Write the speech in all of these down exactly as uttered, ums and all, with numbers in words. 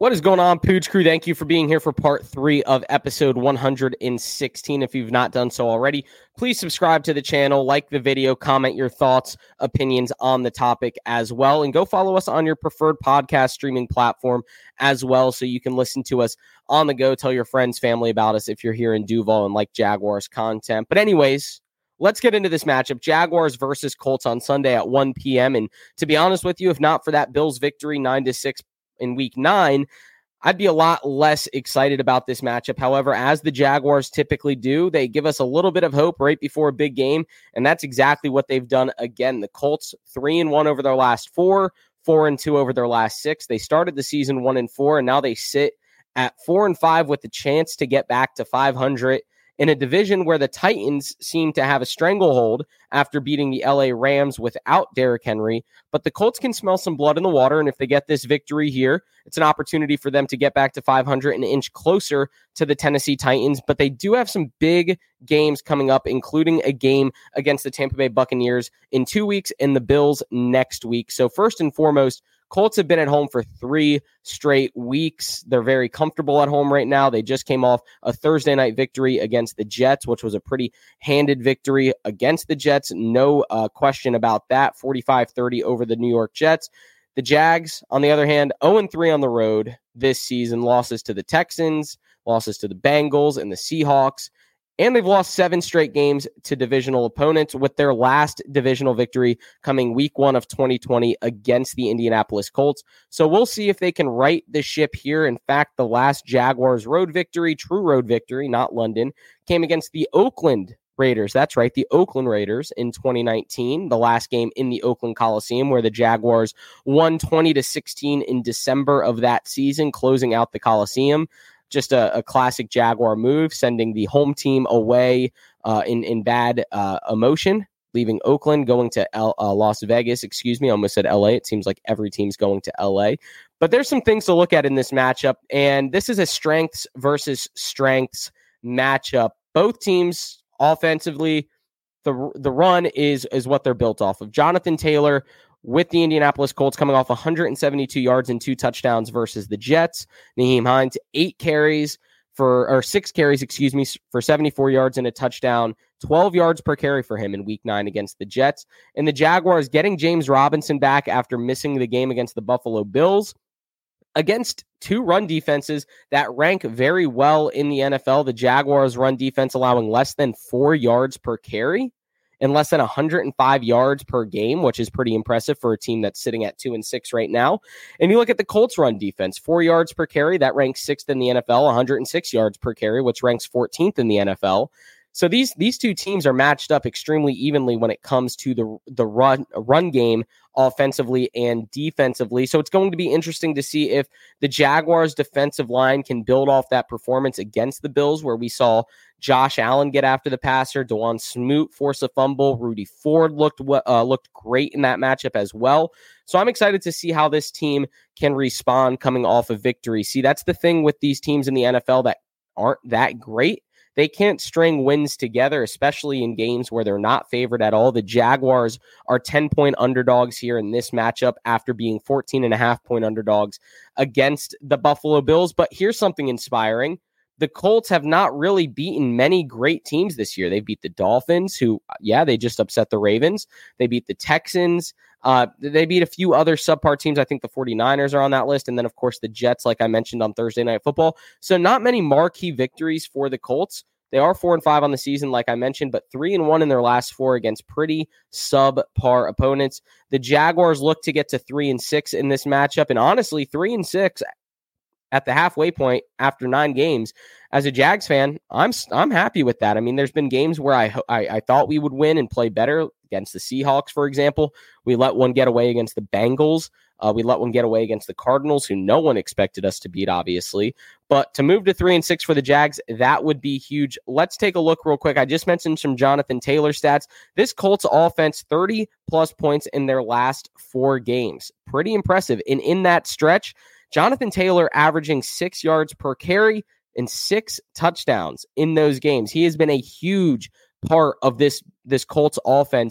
What is going on, Pooch Crew? Thank you for being here for part three of episode one hundred sixteen. If you've not done so already, please subscribe to the channel, like the video, comment your thoughts, opinions on the topic as well, and go follow us on your preferred podcast streaming platform as well so you can listen to us on the go. Tell your friends, family about us if you're here in Duval and like Jaguars content. But anyways, let's get into this matchup. Jaguars versus Colts on Sunday at one p.m. And to be honest with you, if not for that Bills victory nine to six in week nine, I'd be a lot less excited about this matchup. However, as the Jaguars typically do, they give us a little bit of hope right before a big game, and that's exactly what they've done again. The Colts three and one over their last four, four and two over their last six. They started the season one and four, and now they sit at four and five with the chance to get back to five hundred in a division where the Titans seem to have a stranglehold after beating the L A Rams without Derrick Henry. But the Colts can smell some blood in the water, and if they get this victory here, it's an opportunity for them to get back to five hundred and inch closer to the Tennessee Titans. But they do have some big games coming up, including a game against the Tampa Bay Buccaneers in two weeks and the Bills next week. So first and foremost, Colts have been at home for three straight weeks. They're very comfortable at home right now. They just came off a Thursday night victory against the Jets, which was a pretty handed victory against the Jets. No uh, question about that. forty-five thirty over the New York Jets. The Jags, on the other hand, oh and three on the road this season. Losses to the Texans, losses to the Bengals and the Seahawks. And they've lost seven straight games to divisional opponents, with their last divisional victory coming week one of twenty twenty against the Indianapolis Colts. So we'll see if they can right the ship here. In fact, the last Jaguars road victory, true road victory, not London, came against the Oakland Raiders. That's right, the Oakland Raiders in twenty nineteen, the last game in the Oakland Coliseum, where the Jaguars won twenty to sixteen in December of that season, closing out the Coliseum. Just a, a classic Jaguar move, sending the home team away uh, in, in bad uh, emotion, leaving Oakland, going to L, uh, Las Vegas. Excuse me, I almost said L A. It seems like every team's going to L A. But there's some things to look at in this matchup, and this is a strengths versus strengths matchup. Both teams offensively, the the run is, is what they're built off of. Jonathan Taylor with the Indianapolis Colts coming off one hundred seventy-two yards and two touchdowns versus the Jets. Nyheim Hines, eight carries for, or six carries, excuse me, for seventy-four yards and a touchdown, twelve yards per carry for him in week nine against the Jets. And the Jaguars getting James Robinson back after missing the game against the Buffalo Bills against two run defenses that rank very well in the N F L. The Jaguars run defense allowing less than four yards per carry and less than one hundred five yards per game, which is pretty impressive for a team that's sitting at two and six right now. And you look at the Colts run defense, four yards per carry, that ranks sixth in the N F L, one hundred six yards per carry, which ranks fourteenth in the N F L. So these these two teams are matched up extremely evenly when it comes to the the run run game offensively and defensively. So it's going to be interesting to see if the Jaguars defensive line can build off that performance against the Bills, where we saw Josh Allen get after the passer, Dawon Smoot force a fumble, Rudy Ford looked uh, looked great in that matchup as well. So I'm excited to see how this team can respond coming off a victory. See, that's the thing with these teams in the N F L that aren't that great. They can't string wins together, especially in games where they're not favored at all. The Jaguars are ten-point underdogs here in this matchup after being fourteen and a half point underdogs against the Buffalo Bills. But here's something inspiring. The Colts have not really beaten many great teams this year. They beat the Dolphins, who, yeah, they just upset the Ravens. They beat the Texans. Uh, they beat a few other subpar teams. I think the 49ers are on that list. And then, of course, the Jets, like I mentioned on Thursday Night Football. So not many marquee victories for the Colts. They are four and five on the season, like I mentioned, but three and one in their last four against pretty subpar opponents. The Jaguars look to get to three and six in this matchup. And honestly, three and six at the halfway point after nine games. As a Jags fan, I'm I'm happy with that. I mean, there's been games where I, I I thought we would win and play better against the Seahawks, for example. We let one get away against the Bengals. Uh, we let one get away against the Cardinals, who no one expected us to beat, obviously. But to move to three and six for the Jags, that would be huge. Let's take a look real quick. I just mentioned some Jonathan Taylor stats. This Colts offense, thirty plus points in their last four games. Pretty impressive. And in that stretch, Jonathan Taylor averaging six yards per carry and six touchdowns in those games. He has been a huge part of this, this Colts offense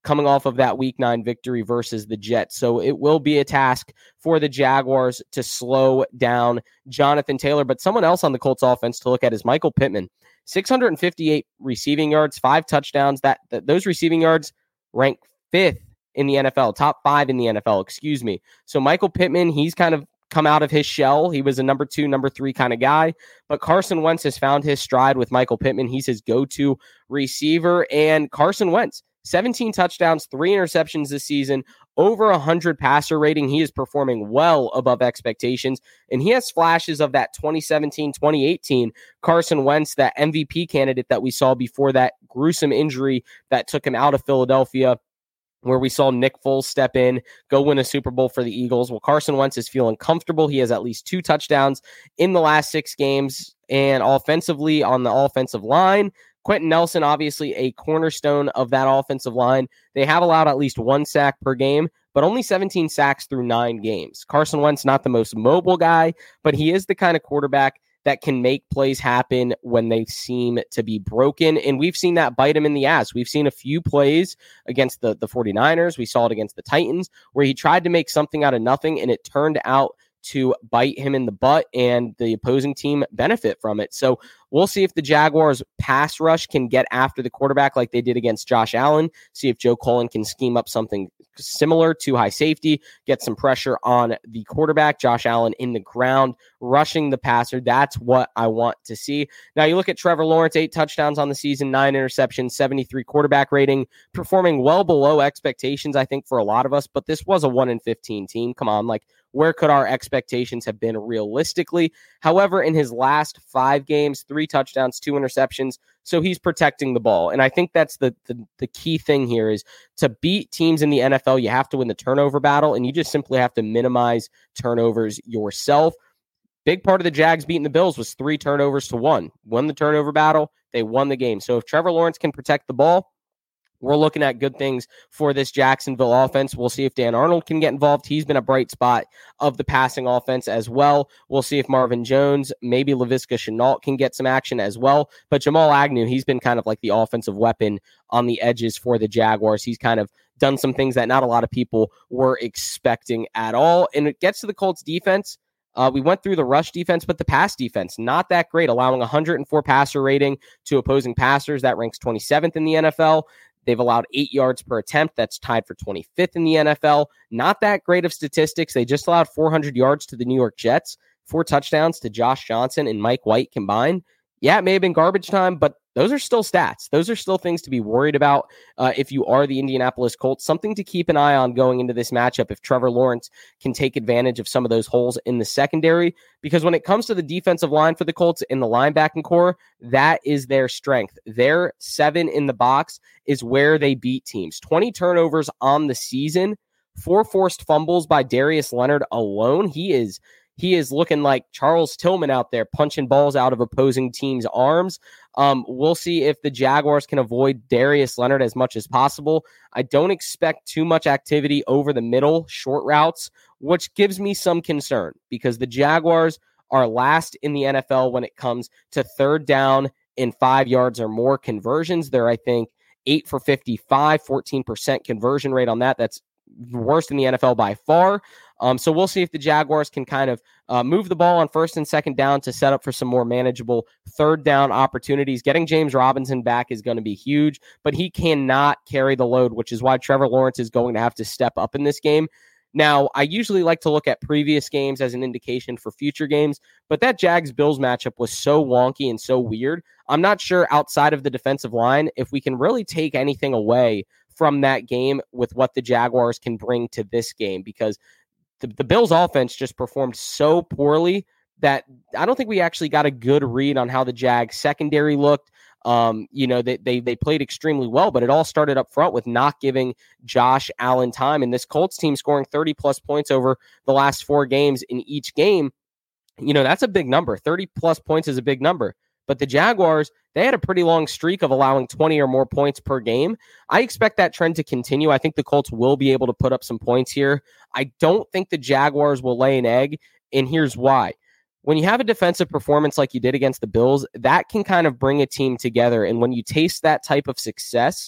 coming off of that week nine victory versus the Jets. So it will be a task for the Jaguars to slow down Jonathan Taylor. But someone else on the Colts offense to look at is Michael Pittman. six hundred fifty-eight receiving yards, five touchdowns. That, that those receiving yards rank fifth in the N F L, top five in the N F L, excuse me. So Michael Pittman, he's kind of come out of his shell. He was a number two, number three kind of guy, but Carson Wentz has found his stride with Michael Pittman. He's his go-to receiver, and Carson Wentz, seventeen touchdowns, three interceptions this season, over one hundred passer rating. He is performing well above expectations, and he has flashes of that twenty seventeen, twenty eighteen Carson Wentz, that M V P candidate that we saw before that gruesome injury that took him out of Philadelphia, where we saw Nick Foles step in, go win a Super Bowl for the Eagles. Well, Carson Wentz is feeling comfortable. He has at least two touchdowns in the last six games, and offensively on the offensive line, Quentin Nelson, obviously a cornerstone of that offensive line. They have allowed at least one sack per game, but only seventeen sacks through nine games. Carson Wentz, not the most mobile guy, but he is the kind of quarterback that can make plays happen when they seem to be broken. And we've seen that bite him in the ass. We've seen a few plays against the, the 49ers. We saw it against the Titans, where he tried to make something out of nothing, and it turned out to bite him in the butt, and the opposing team benefit from it. So we'll see if the Jaguars pass rush can get after the quarterback like they did against Josh Allen, see if Joe Cullen can scheme up something similar to high safety, get some pressure on the quarterback, Josh Allen in the ground, rushing the passer. That's what I want to see. Now you look at Trevor Lawrence, eight touchdowns on the season, nine interceptions, seventy-three quarterback rating, performing well below expectations, I think, for a lot of us, but this was a one in fifteen team. Come on, like, where could our expectations have been realistically? However, in his last five games, three touchdowns, two interceptions, so he's protecting the ball. And I think that's the, the the key thing here is to beat teams in the N F L, you have to win the turnover battle, and you just simply have to minimize turnovers yourself. Big part of the Jags beating the Bills was three turnovers to one. Won the turnover battle, they won the game. So if Trevor Lawrence can protect the ball, we're looking at good things for this Jacksonville offense. We'll see if Dan Arnold can get involved. He's been a bright spot of the passing offense as well. We'll see if Marvin Jones, maybe Laviska Shenault can get some action as well. But Jamal Agnew, he's been kind of like the offensive weapon on the edges for the Jaguars. He's kind of done some things that not a lot of people were expecting at all. And it gets to the Colts defense. Uh, we went through the rush defense, but the pass defense, not that great, allowing one hundred four passer rating to opposing passers. That ranks twenty-seventh in the N F L. They've allowed eight yards per attempt. That's tied for twenty-fifth in the N F L. Not that great of statistics. They just allowed four hundred yards to the New York Jets, four touchdowns to Josh Johnson and Mike White combined. Yeah, it may have been garbage time, but those are still stats. Those are still things to be worried about uh, if you are the Indianapolis Colts. Something to keep an eye on going into this matchup if Trevor Lawrence can take advantage of some of those holes in the secondary. Because when it comes to the defensive line for the Colts in the linebacking core, that is their strength. Their seven in the box is where they beat teams. twenty turnovers on the season, four forced fumbles by Darius Leonard alone. He is... He is looking like Charles Tillman out there punching balls out of opposing teams' arms. Um, we'll see if the Jaguars can avoid Darius Leonard as much as possible. I don't expect too much activity over the middle, short routes, which gives me some concern because the Jaguars are last in the N F L when it comes to third down in five yards or more conversions. They're, I think, eight for fifty-five, fourteen percent conversion rate on that. That's worst in the N F L by far. Um, so we'll see if the Jaguars can kind of uh, move the ball on first and second down to set up for some more manageable third down opportunities. Getting James Robinson back is going to be huge, but he cannot carry the load, which is why Trevor Lawrence is going to have to step up in this game. Now, I usually like to look at previous games as an indication for future games, but that Jags-Bills matchup was so wonky and so weird. I'm not sure outside of the defensive line if we can really take anything away from that game with what the Jaguars can bring to this game, because the, the Bills offense just performed so poorly that I don't think we actually got a good read on how the Jags secondary looked. Um, you know, they, they they played extremely well, but it all started up front with not giving Josh Allen time. And this Colts team scoring thirty plus points over the last four games in each game, you know, that's a big number. thirty plus points is a big number. But the Jaguars, they had a pretty long streak of allowing twenty or more points per game. I expect that trend to continue. I think the Colts will be able to put up some points here. I don't think the Jaguars will lay an egg, and here's why. When you have a defensive performance like you did against the Bills, that can kind of bring a team together. And when you taste that type of success,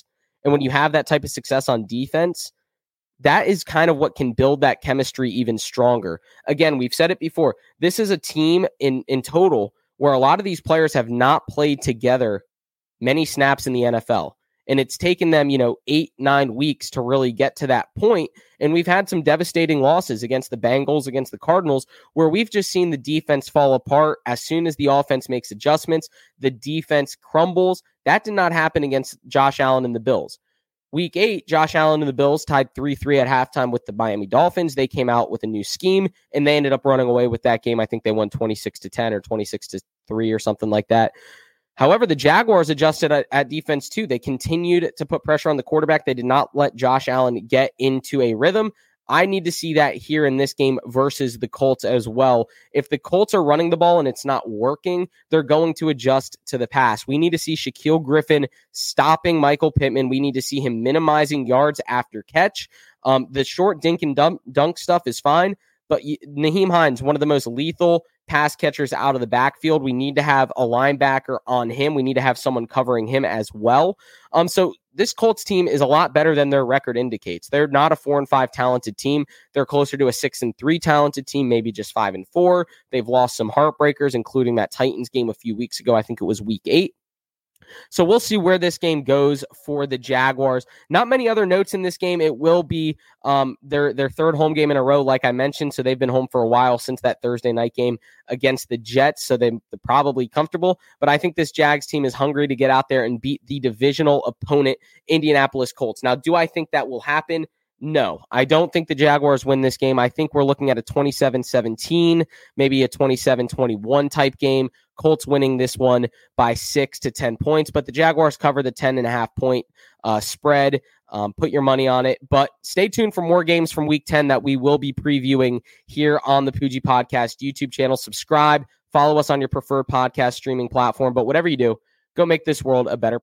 And when you have that type of success on defense, that is kind of what can build that chemistry even stronger. Again, we've said it before. This is a team in, in total where a lot of these players have not played together many snaps in the N F L. And it's taken them, you know, eight, nine weeks to really get to that point. And we've had some devastating losses against the Bengals, against the Cardinals, where we've just seen the defense fall apart. As soon as the offense makes adjustments, the defense crumbles. That did not happen against Josh Allen and the Bills. Week eight, Josh Allen and the Bills tied three three at halftime with the Miami Dolphins. They came out with a new scheme, and they ended up running away with that game. I think they won twenty-six to ten or twenty-six to three or something like that. However, the Jaguars adjusted at, at defense too. They continued to put pressure on the quarterback. They did not let Josh Allen get into a rhythm. I need to see that here in this game versus the Colts as well. If the Colts are running the ball and it's not working, they're going to adjust to the pass. We need to see Shaquille Griffin stopping Michael Pittman. We need to see him minimizing yards after catch. Um, the short dink and dunk, dunk stuff is fine, but Nyheim Hines, one of the most lethal pass catchers out of the backfield. We need to have a linebacker on him. We need to have someone covering him as well. Um, so this Colts team is a lot better than their record indicates. They're not a four and five talented team. They're closer to a six and three talented team, maybe just five and four. They've lost some heartbreakers, including that Titans game a few weeks ago. I think it was week eight. So we'll see where this game goes for the Jaguars. Not many other notes in this game. It will be um, their, their third home game in a row, like I mentioned. So they've been home for a while since that Thursday night game against the Jets. So they, they're probably comfortable. But I think this Jags team is hungry to get out there and beat the divisional opponent, Indianapolis Colts. Now, do I think that will happen? No, I don't think the Jaguars win this game. I think we're looking at a twenty-seven seventeen, maybe a twenty-seven twenty-one type game. Colts winning this one by six to ten points, but the Jaguars cover the ten and a half point uh, spread. Um, put your money on it, but stay tuned for more games from week ten that we will be previewing here on the Poogie Podcast YouTube channel. Subscribe, follow us on your preferred podcast streaming platform, but whatever you do, go make this world a better